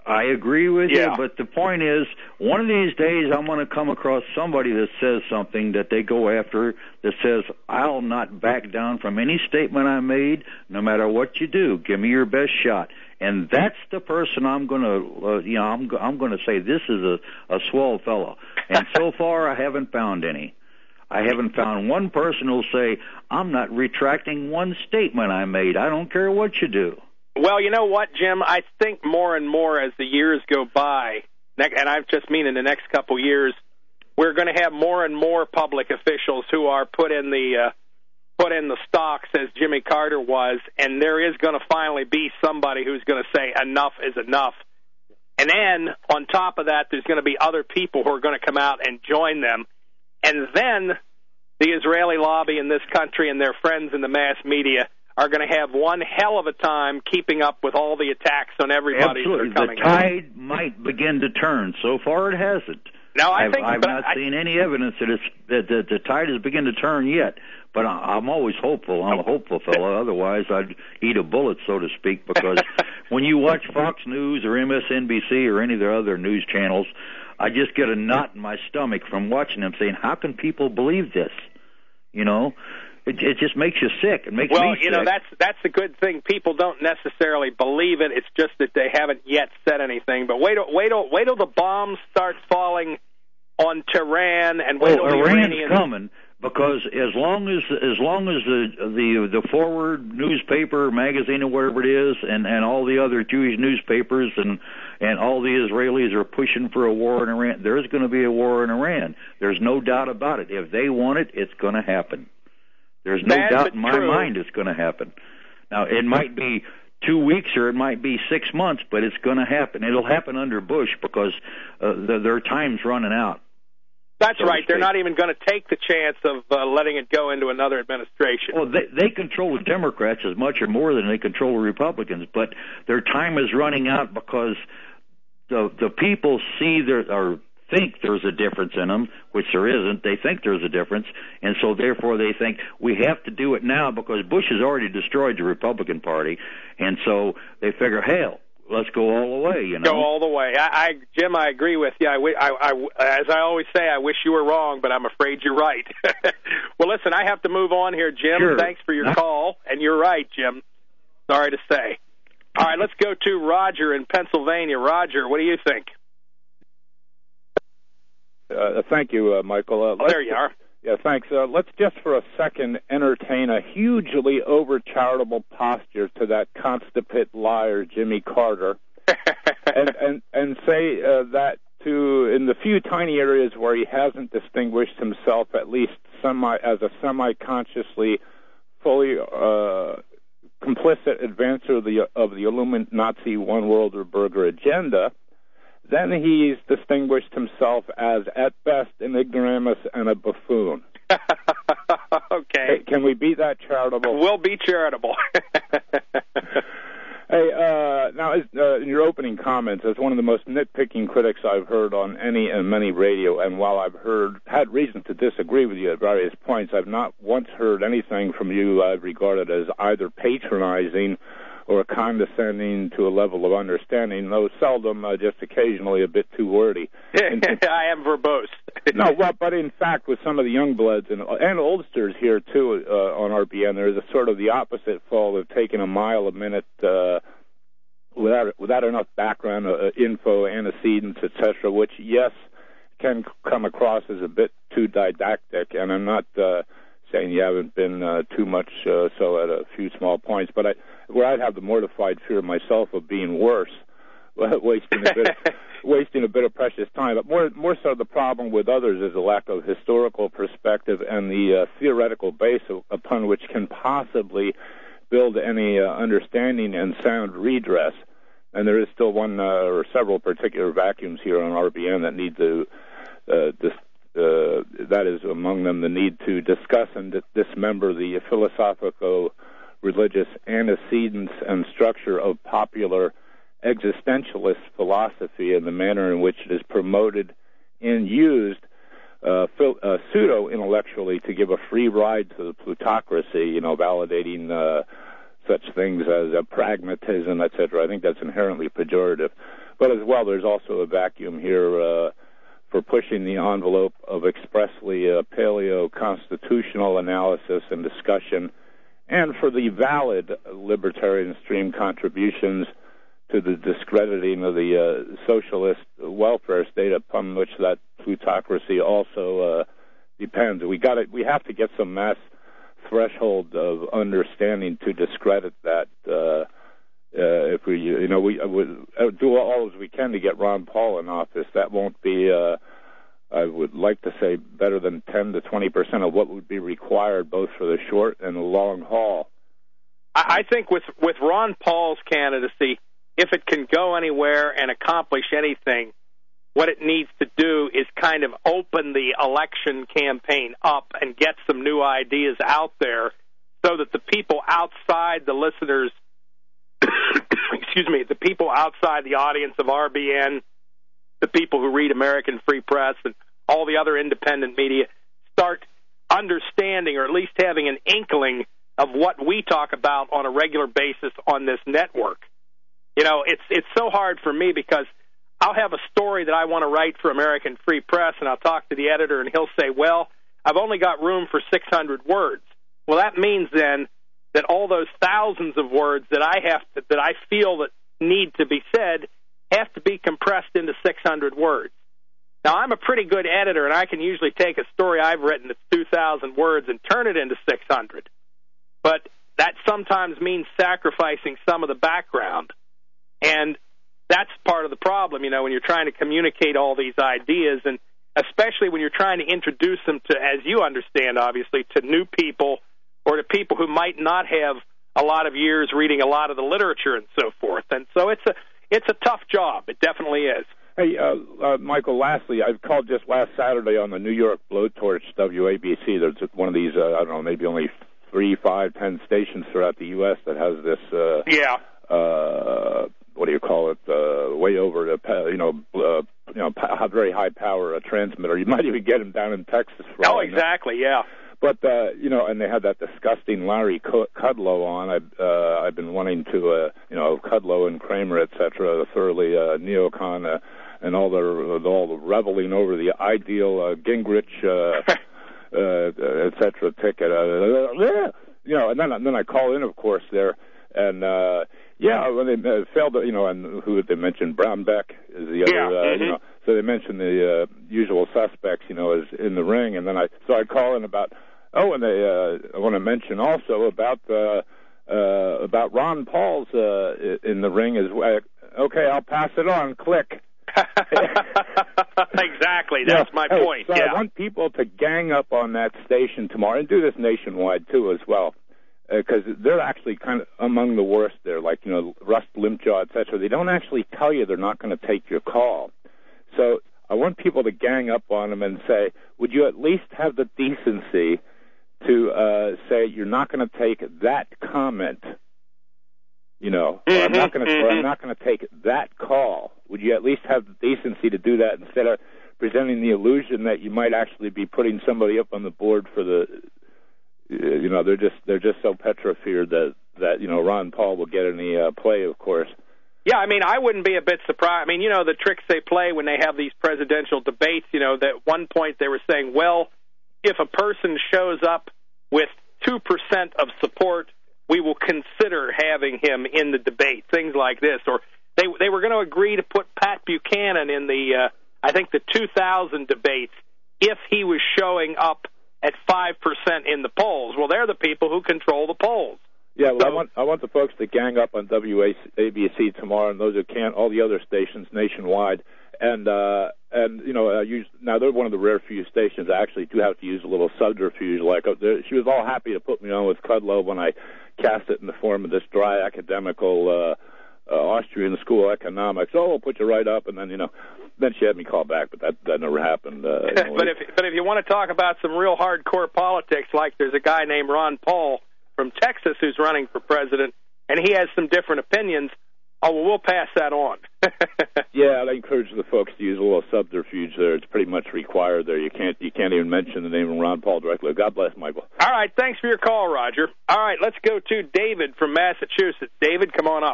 I agree with Yeah. you, but the point is, one of these days I'm going to come across somebody that says something that they go after that says, I'll not back down from any statement I made, no matter what you do. Give me your best shot. And that's the person I'm going to, uh, you know, I'm, I'm going to say this is a, a swell fellow. And so far, I haven't found any. I haven't found one person who'll say, I'm not retracting one statement I made. I don't care what you do. Well, you know what, Jim? I think more and more as the years go by, and I just mean in the next couple years, we're going to have more and more public officials who are put in the uh, put in the stocks as Jimmy Carter was, and there is going to finally be somebody who's going to say enough is enough. And then on top of that, there's going to be other people who are going to come out and join them, and then the Israeli lobby in this country and their friends in the mass media are going to have one hell of a time keeping up with all the attacks on everybody Absolutely. that are coming. The tide out. might begin to turn. So far, it hasn't. No, I I've, think I've not I, seen any evidence that, it's, that, that the tide has begun to turn yet. But I, I'm always hopeful. I'm a hopeful fellow. Otherwise, I'd eat a bullet, so to speak. Because when you watch Fox News or M S N B C or any of their other news channels, I just get a knot in my stomach from watching them, saying, "How can people believe this?" You know. It, it just makes you sick. It makes well, me you sick. Well, you know, that's that's a good thing. People don't necessarily believe it. It's just that they haven't yet said anything. But wait till, wait till, wait till the bombs start falling on Tehran, and wait till oh, the Iran's Iranians... coming, because as long as as long as the the the Forward newspaper, magazine, or whatever it is, and and all the other Jewish newspapers and and all the Israelis are pushing for a war in Iran, there's going to be a war in Iran. There's no doubt about it. If they want it, it's going to happen. There's no Bad, doubt in my true. mind it's going to happen. Now, it might be two weeks or it might be six months, but it's going to happen. It'll happen under Bush because uh, the, their time's running out. That's so right. They're not even going to take the chance of uh, letting it go into another administration. Well, they, they control the Democrats as much or more than they control the Republicans, but their time is running out because the the people see their or think there's a difference in them, which there isn't. They think there's a difference, and so therefore they think we have to do it now because Bush has already destroyed the Republican Party, and so they figure, hell, let's go all the way, you know. Go all the way. I, I Jim, I agree with you. I, I, I, as I always say, I wish you were wrong, but I'm afraid you're right. Well, listen, I have to move on here, Jim. Sure. Thanks for your call, and you're right, Jim. Sorry to say. All right, let's go to Roger in Pennsylvania. Roger, what do you think? Uh, thank you, uh, Michael. Uh, oh, there you are. Yeah, thanks. Uh, let's just for a second entertain a hugely over-charitable posture to that constipate liar, Jimmy Carter, and, and, and say uh, that to in the few tiny areas where he hasn't distinguished himself, at least semi as a semi-consciously, fully uh, complicit advancer of the, of the Illuminati One World Burger agenda, then he's distinguished himself as, at best, an ignoramus and a buffoon. Okay. Can we be that charitable? We'll be charitable. Hey, uh, now, as, uh, in your opening comments, as one of the most nitpicking critics I've heard on any and many radio, and while I've heard had reason to disagree with you at various points, I've not once heard anything from you I've regarded as either patronizing or condescending to a level of understanding, though seldom, uh, just occasionally a bit too wordy. I am verbose. No, well, but in fact, with some of the young bloods and, and oldsters here, too, uh, on R P N, there is a sort of the opposite fall of taking a mile a minute uh, without without enough background uh, info, antecedents, et cetera, which, yes, can come across as a bit too didactic, and I'm not uh, saying you haven't been uh, too much uh, so at a few small points, but I, where I'd have the mortified fear myself of being worse, wasting a bit, wasting a bit of precious time. But more, more so, the problem with others is a lack of historical perspective and the uh, theoretical base of, upon which can possibly build any uh, understanding and sound redress. And there is still one uh, or several particular vacuums here on R B N that need to uh, dis- Uh, that is among them the need to discuss and d- dismember the philosophical religious antecedents and structure of popular existentialist philosophy and the manner in which it is promoted and used uh, phil- uh, pseudo-intellectually to give a free ride to the plutocracy, you know, validating uh, such things as uh, pragmatism, et cetera. I think that's inherently pejorative. But as well, there's also a vacuum here uh, for pushing the envelope of expressly uh, paleo-constitutional analysis and discussion, and for the valid libertarian stream contributions to the discrediting of the uh, socialist welfare state upon which that plutocracy also uh, depends. We got it. We have to get some mass threshold of understanding to discredit that. Uh, uh, if we, you know, we would do all as we can to get Ron Paul in office. That won't be. Uh, I would like to say better than ten to twenty percent of what would be required, both for the short and the long haul. I think with with Ron Paul's candidacy, if it can go anywhere and accomplish anything, what it needs to do is kind of open the election campaign up and get some new ideas out there so that the people outside the listeners, excuse me, the people outside the audience of R B N, the people who read American Free Press and all the other independent media, start understanding or at least having an inkling of what we talk about on a regular basis on this network. You know, it's it's so hard for me because I'll have a story that I want to write for American Free Press, and I'll talk to the editor, and he'll say, well, I've only got room for six hundred words. Well, that means then that all those thousands of words that I have to, that I feel that need to be said have to be compressed into six hundred words. Now, I'm a pretty good editor, and I can usually take a story I've written that's two thousand words and turn it into six hundred. But that sometimes means sacrificing some of the background. And that's part of the problem, you know, when you're trying to communicate all these ideas, and especially when you're trying to introduce them to, as you understand, obviously, to new people or to people who might not have a lot of years reading a lot of the literature and so forth. And so it's a it's a tough job. It definitely is. Hey, uh, uh, Michael, lastly, I called just last Saturday on the New York Blowtorch W A B C. There's one of these, uh, I don't know, maybe only three, five, ten stations throughout the U S that has this, uh, yeah. uh, what do you call it, uh, way over the, you know, uh, you know, a very high power uh, transmitter. You might even get them down in Texas. For oh, exactly, yeah. But, uh, you know, and they had that disgusting Larry Kudlow on. I, uh, I've been wanting to, uh, you know, Kudlow and Kramer, et cetera, thoroughly uh, neocon, uh, and all the all the reveling over the ideal uh, Gingrich, uh, uh, et cetera, ticket. Uh, you know, and then, and then I call in, of course, there, and, uh, yeah, when they uh, failed, to, you know, and who did they mention? Brownback is the other, yeah. uh, mm-hmm. you know, so they mentioned the uh, usual suspects, you know, as in the ring, and then I, so I call in about, oh, and they, uh, I want to mention also about, uh, uh, about Ron Paul's, uh, in the ring as well. Okay, I'll pass it on, click. Exactly, that's yeah. my hey, point, so yeah. I want people to gang up on that station tomorrow, and do this nationwide, too, as well. Because uh, they're actually kind of among the worst there, like, you know, Russ Limpjaw, et cetera. They don't actually tell you they're not going to take your call. So I want people to gang up on them and say, would you at least have the decency to uh, say you're not going to take that comment, you know, mm-hmm, or I'm not going to, mm-hmm. or I'm not going to take that call. Would you at least have the decency to do that instead of presenting the illusion that you might actually be putting somebody up on the board for the, you know, they're just they're just so petrified that that you know Ron Paul will get any uh, play, of course. Yeah, I mean, I wouldn't be a bit surprised. I mean, you know, the tricks they play when they have these presidential debates. You know, that at one point they were saying, well, if a person shows up with two percent of support, we will consider having him in the debate. Things like this, or they they were going to agree to put Pat Buchanan in the uh, I think the two thousand debates if he was showing up at five percent in the polls. Well, they're the people who control the polls. Yeah, well, so, I want I want the folks to gang up on W A B C tomorrow, and those who can't, all the other stations nationwide. And uh, and you know, uh, use, now they're one of the rare few stations I actually do have to use a little subterfuge. Like uh, she was all happy to put me on with Kudlow when I cast it in the form of this dry academical. Uh, Uh, Austrian school economics. Oh, we'll put you right up, and then you know, then she had me call back, but that that never happened. Uh, you know, but if but if you want to talk about some real hardcore politics, like there's a guy named Ron Paul from Texas who's running for president, and he has some different opinions. Oh, well, we'll pass that on. Yeah, I encourage the folks to use a little subterfuge there. It's pretty much required there. You can't you can't even mention the name of Ron Paul directly. God bless, Michael. All right, thanks for your call, Roger. All right, let's go to David from Massachusetts. David, come on up.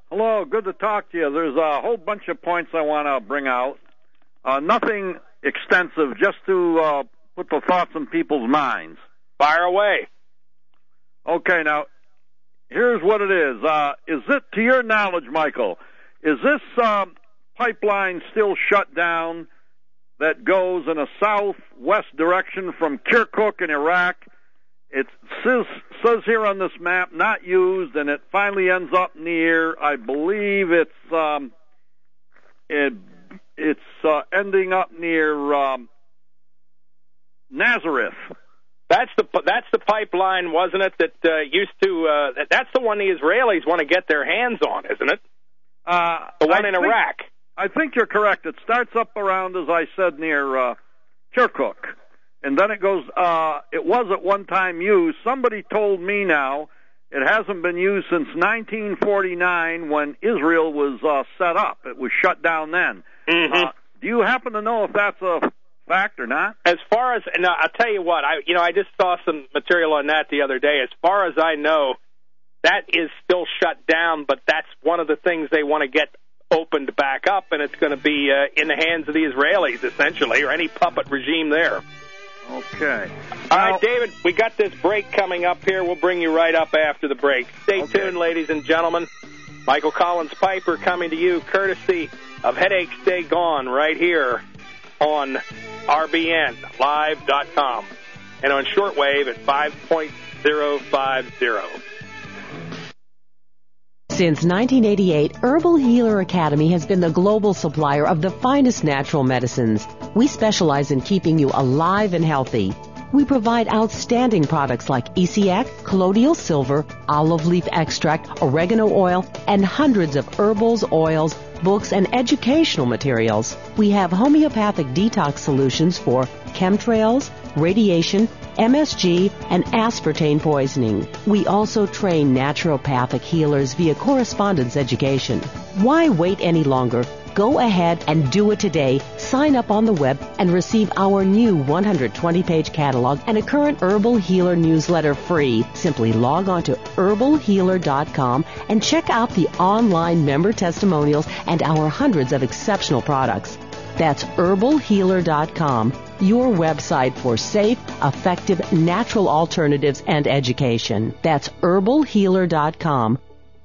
Hello, good to talk to you. There's a whole bunch of points I want to bring out. Uh, nothing extensive, just to uh, put the thoughts in people's minds. Fire away. Okay, now, here's what it is. Uh, is it, to your knowledge, Michael, is this uh, pipeline still shut down that goes in a southwest direction from Kirkuk in Iraq? It says, says here on this map, not used, and it finally ends up near, I believe it's um, it, it's uh, ending up near um, Nazareth. That's the that's the pipeline, wasn't it? That uh, used to. Uh, that's the one the Israelis want to get their hands on, isn't it? Uh, the one I in think, Iraq. I think you're correct. It starts up around, as I said, near uh, Kirkuk. And then it goes, uh, it was at one time used. Somebody told me now it hasn't been used since nineteen forty-nine when Israel was uh, set up. It was shut down then. Mm-hmm. Uh, do you happen to know if that's a fact or not? As far as, no, I'll tell you what, I, you know, I just saw some material on that the other day. As far as I know, that is still shut down, but that's one of the things they want to get opened back up, and it's going to be uh, in the hands of the Israelis, essentially, or any puppet regime there. Okay. All right, David, we got this break coming up here. We'll bring you right up after the break. Stay okay. tuned, ladies and gentlemen. Michael Collins Piper coming to you courtesy of Headache Stay Gone right here on R B N live dot com and on shortwave at five point oh five oh. Since nineteen eighty-eight, Herbal Healer Academy has been the global supplier of the finest natural medicines. We specialize in keeping you alive and healthy. We provide outstanding products like E C X, colloidal silver, olive leaf extract, oregano oil, and hundreds of herbals, oils, books, and educational materials. We have homeopathic detox solutions for chemtrails, radiation, M S G, and aspartame poisoning. We also train naturopathic healers via correspondence education. Why wait any longer? Go ahead and do it today. Sign up on the web and receive our new one hundred twenty page catalog and a current Herbal Healer newsletter free. Simply log on to herbal healer dot com and check out the online member testimonials and our hundreds of exceptional products. That's herbal healer dot com, your website for safe, effective, natural alternatives and education. That's herbal healer dot com.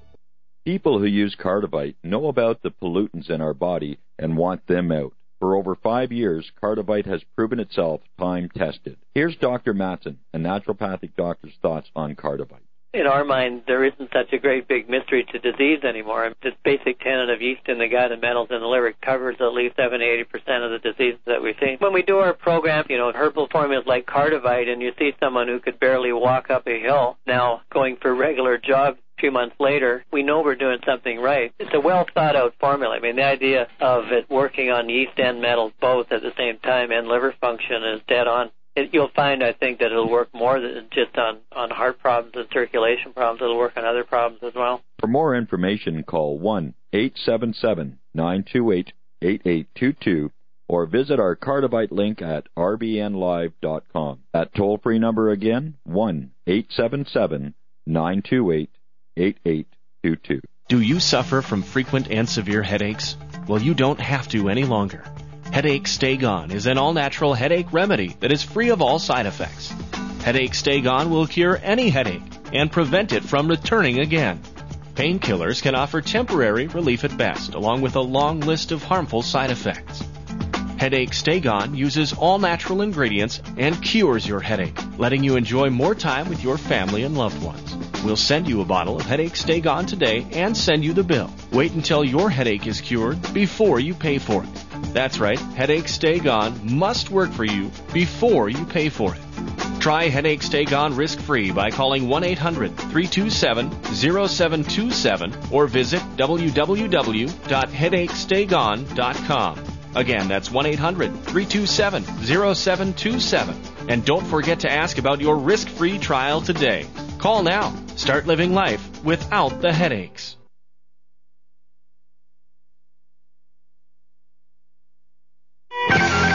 People who use Cardivite know about the pollutants in our body and want them out. For over five years, Cardivite has proven itself time-tested. Here's Doctor Matson, a naturopathic doctor's thoughts on Cardivite. In our mind, there isn't such a great big mystery to disease anymore. This basic tenet of yeast in the gut and metals in the liver covers at least seventy to eighty percent of the diseases that we see. When we do our program, you know, herbal formulas like Cardivite, and you see someone who could barely walk up a hill now going for regular jogs a few months later, we know we're doing something right. It's a well-thought-out formula. I mean, the idea of it working on yeast and metals both at the same time and liver function is dead on. It, you'll find, I think, that it'll work more than just on, on heart problems and circulation problems. It'll work on other problems as well. For more information, call one eight seven seven, nine two eight, eight eight two two or visit our Cardivite link at R B N live dot com. That toll-free number again, one eight seven seven, nine two eight, eight eight two two. Do you suffer from frequent and severe headaches? Well, you don't have to any longer. Headache Stay Gone is an all-natural headache remedy that is free of all side effects. Headache Stay Gone will cure any headache and prevent it from returning again. Painkillers can offer temporary relief at best, along with a long list of harmful side effects. Headache Stay Gone uses all-natural ingredients and cures your headache, letting you enjoy more time with your family and loved ones. We'll send you a bottle of Headache Stay Gone today and send you the bill. Wait until your headache is cured before you pay for it. That's right, Headache Stay Gone must work for you before you pay for it. Try Headache Stay Gone risk-free by calling one eight hundred, three two seven, zero seven two seven or visit w w w dot headache stay gone dot com. Again, that's one eight hundred, three two seven, zero seven two seven. And don't forget to ask about your risk-free trial today. Call now. Start living life without the headaches.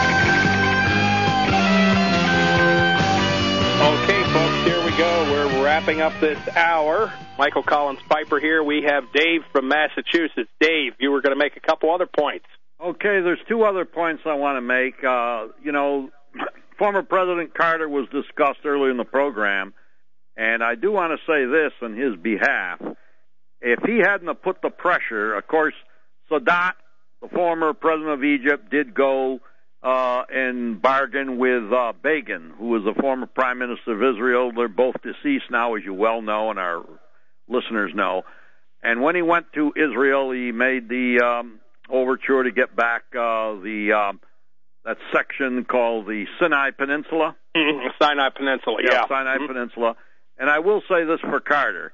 Okay, folks, here we go. We're Wrapping up this hour, Michael Collins Piper here. We have Dave from Massachusetts. Dave, you were going to make a couple other points. Okay, there's two other points I want to make. Uh, you know, former President Carter was discussed earlier in the program, and I do want to say this on his behalf. If he hadn't have put the pressure, of course, Sadat, the former president of Egypt, did go uh, and bargain with uh, Begin, who was the former prime minister of Israel. They're both deceased now, as you well know, and our listeners know. And when he went to Israel, he made the um, overture to get back uh, the um, that section called the Sinai Peninsula. Mm-hmm. Sinai Peninsula, yeah. yeah Sinai mm-hmm. Peninsula. And I will say this for Carter.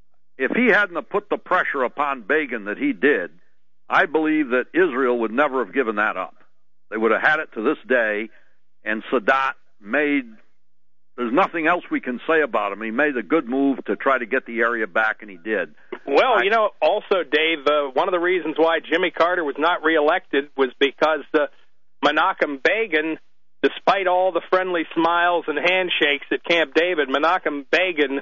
If he hadn't have put the pressure upon Begin that he did, I believe that Israel would never have given that up. They would have had it to this day, and Sadat made, there's nothing else we can say about him. He made a good move to try to get the area back, and he did. Well, I, you know, also, Dave, uh, one of the reasons why Jimmy Carter was not reelected was because uh, Menachem Begin, despite all the friendly smiles and handshakes at Camp David, Menachem Begin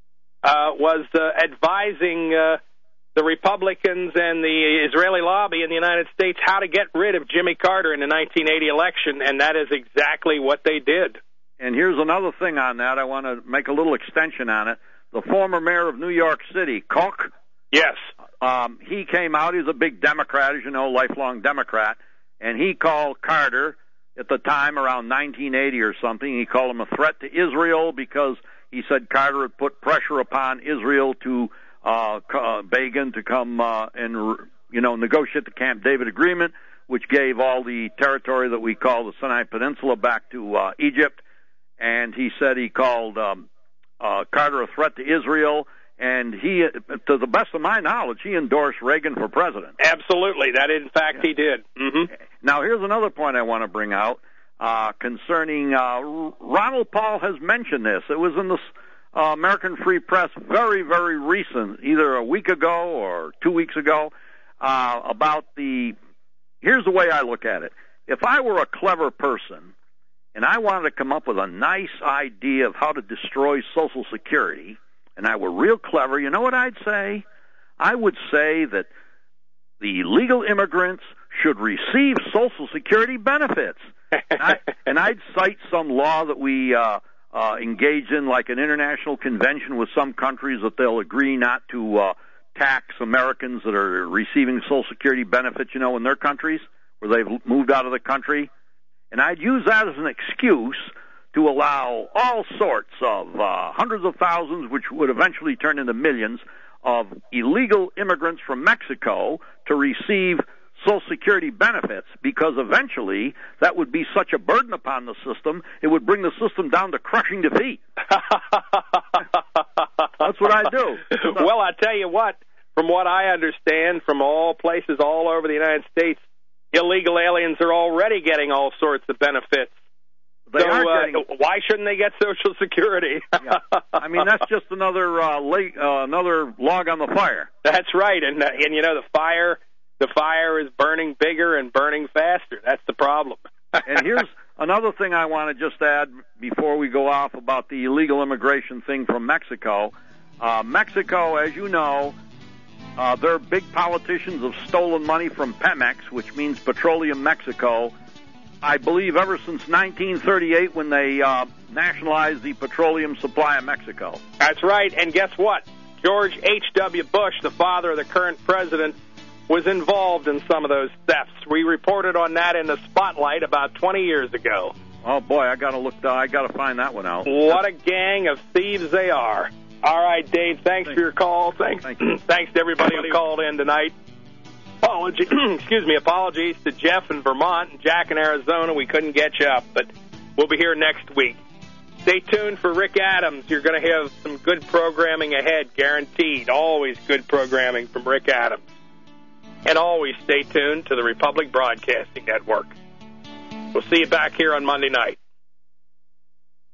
uh, was uh, advising uh, the Republicans and the Israeli lobby in the United States how to get rid of Jimmy Carter in the nineteen eighty election, and that is exactly what they did. And here's another thing on that. I want to make a little extension on it. The former mayor of New York City, Koch, yes, um, he came out. He's a big Democrat, as you know, lifelong Democrat, and he called Carter at the time around nineteen eighty or something. He called him a threat to Israel because he said Carter had put pressure upon Israel to uh, uh, Begin to come uh, and you know negotiate the Camp David agreement, which gave all the territory that we call the Sinai Peninsula back to uh, Egypt. And he said he called um, uh, Carter a threat to Israel, and he, to the best of my knowledge, he endorsed Reagan for president. Absolutely, that in fact yeah. he did. Mm-hmm. Now here's another point I want to bring out uh, concerning uh, Ronald Paul has mentioned this. It was in the uh, American Free Press very, very recent, either a week ago or two weeks ago, uh, about the. Here's the way I look at it. If I were a clever person and I wanted to come up with a nice idea of how to destroy Social Security, and I were real clever, you know what I'd say? I would say that the illegal immigrants should receive Social Security benefits. and, I, and I'd cite some law that we uh, uh, engage in, like an international convention with some countries that they'll agree not to uh, tax Americans that are receiving Social Security benefits, you know, in their countries, where they've moved out of the country. And I'd use that as an excuse to allow all sorts of uh, hundreds of thousands, which would eventually turn into millions, of illegal immigrants from Mexico to receive Social Security benefits, because eventually that would be such a burden upon the system, it would bring the system down to crushing defeat. That's what I do. Well, I tell you what, from what I understand, from all places all over the United States, illegal aliens are already getting all sorts of benefits. They so, are uh, getting... why shouldn't they get Social Security? yeah. I mean, that's just another uh, late, uh, another log on the fire. That's right, and uh, and you know the fire, the fire is burning bigger and burning faster. That's the problem. And here's another thing I want to just add before we go off about the illegal immigration thing from Mexico. Uh, Mexico, as you know, uh, they're big politicians of stolen money from Pemex, which means Petroleum Mexico. I believe ever since nineteen thirty-eight, when they uh, nationalized the petroleum supply of Mexico. That's right, and guess what? George H W. Bush, the father of the current president, was involved in some of those thefts. We reported on that in the Spotlight about twenty years ago. Oh boy, I gotta look. Uh, I gotta find that one out. What a gang of thieves they are! All right, Dave. Thanks, thanks. for your call. Thanks. Thank thanks to everybody who called in tonight. Apology, excuse me, apologies to Jeff in Vermont and Jack in Arizona. We couldn't get you up, but we'll be here next week. Stay tuned for Rick Adams. You're going to have some good programming ahead, guaranteed. Always good programming from Rick Adams. And always stay tuned to the Republic Broadcasting Network. We'll see you back here on Monday night.